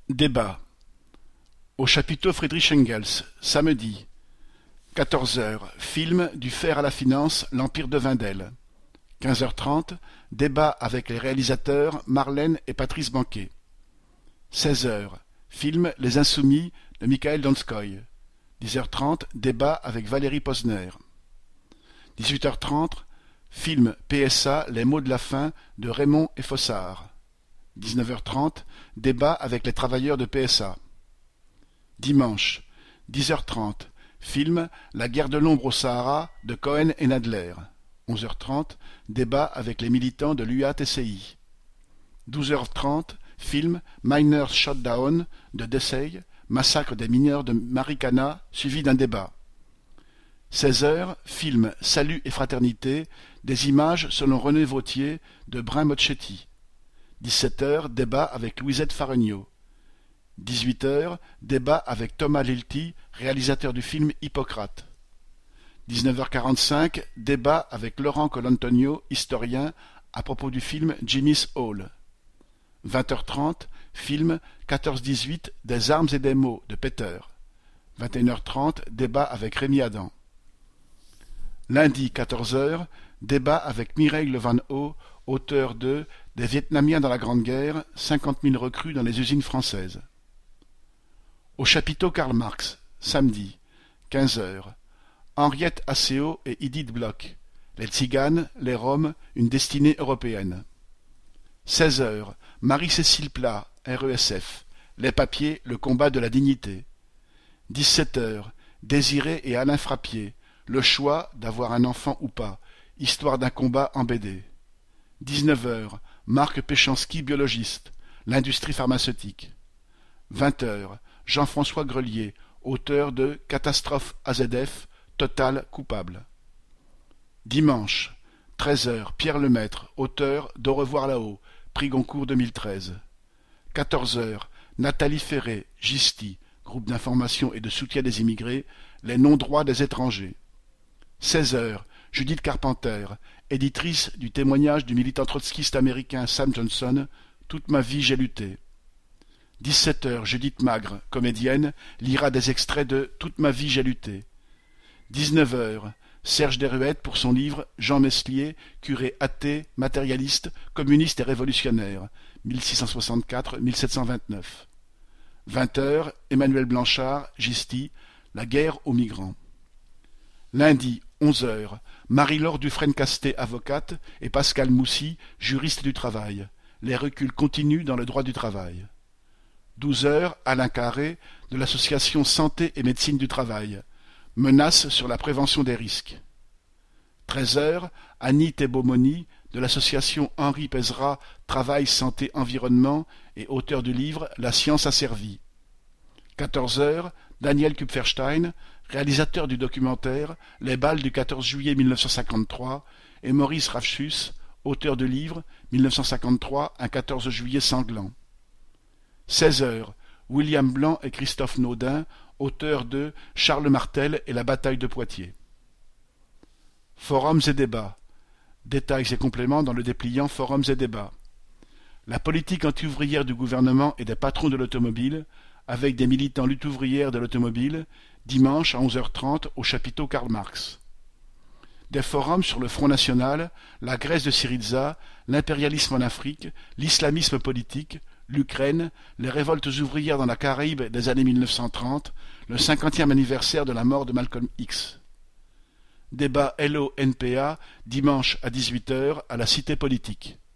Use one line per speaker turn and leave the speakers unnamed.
Débat. Au chapiteau Friedrich Engels, samedi. 14h. Film Du fer à la finance, l'Empire de Wendel. 15h30. Débat avec les réalisateurs Marlène et Patrice Banquet. 16h. Film Les Insoumis de Mikhaël Donskoy. 10h30. Débat avec Valérie Posner. 18h30. Film PSA Les mots de la fin de Raymond et Fossard. 19h30. Débat avec les travailleurs de PSA. Dimanche. 10h30. Film La guerre de l'ombre au Sahara de Cohen et Nadler. 11h30. Débat avec les militants de l'UATCI. 12h30. Film Miners Shutdown de Dessay, massacre des mineurs de Marikana, suivi d'un débat. 16h. Film Salut et fraternité, des images selon René Vauthier de Brin-Mocchetti. 17h. Débat avec Louisette Faregnaud. 18h. Débat avec Thomas Lilti, réalisateur du film Hippocrate. 19h45. Débat avec Laurent Colantonio, historien, à propos du film Jimmy's Hall. 20h30. Film 14-18 des armes et des mots de Peter. 21h30. Débat avec Rémi Adam. Lundi 14h. Débat avec Mireille Levanhaux, auteur de Des Vietnamiens dans la Grande Guerre, 50 000 recrues dans les usines françaises. Au chapiteau Karl Marx, samedi, 15h. Henriette Asseo et Edith Bloch. Les Tziganes, les Roms, une destinée européenne. 16h. Marie-Cécile Plat, RESF. Les papiers, le combat de la dignité. 17h. Désiré et Alain Frappier. Le choix d'avoir un enfant ou pas. Histoire d'un combat en BD. 19h. Marc Péchanski, biologiste. L'industrie pharmaceutique. 20h. Jean-François Grelier, auteur de Catastrophe AZF, Total coupable. Dimanche. 13h. Pierre Lemaître, auteur d'Au revoir là-haut, prix Goncourt 2013. 14h. Nathalie Ferré, GISTI, groupe d'information et de soutien des immigrés, les non-droits des étrangers. 16h. Judith Carpenter, éditrice du témoignage du militant trotskiste américain Sam Johnson, Toute ma vie j'ai lutté. 17h. Judith Magre, comédienne, lira des extraits de Toute ma vie j'ai lutté. 19h. Serge Deruette pour son livre Jean Meslier, curé athée, matérialiste, communiste et révolutionnaire, 1664-1729. 20h. Emmanuel Blanchard, GISTI, La guerre aux migrants. Lundi, 11h. Marie-Laure Dufresne-Castet, avocate, et Pascal Moussy, juriste du travail. Les reculs continus dans le droit du travail. 12h. Alain Carré, de l'association Santé et Médecine du Travail. Menace sur la prévention des risques. 13h. Annie Thébaumoni, de l'association Henri Pézra, Travail, Santé, Environnement, et auteur du livre La science a servi. 14h. Daniel Kupferstein, réalisateur du documentaire Les balles du 14 juillet 1953, et Maurice Ravchus, auteur du livre 1953, un 14 juillet sanglant. 16h. William Blanc et Christophe Naudin, auteurs de Charles Martel et la bataille de Poitiers. Forums et débats. Détails et compléments dans le dépliant Forums et débats. La politique anti-ouvrière du gouvernement et des patrons de l'automobile, avec des militants lutte ouvrière de l'automobile, dimanche à 11h30 au chapiteau Karl Marx. Des forums sur le Front National, la Grèce de Syriza, l'impérialisme en Afrique, l'islamisme politique, l'Ukraine, les révoltes ouvrières dans la Caraïbe des années 1930, le 50e anniversaire de la mort de Malcolm X. Débat LO-NPA, dimanche à 18h à la Cité politique.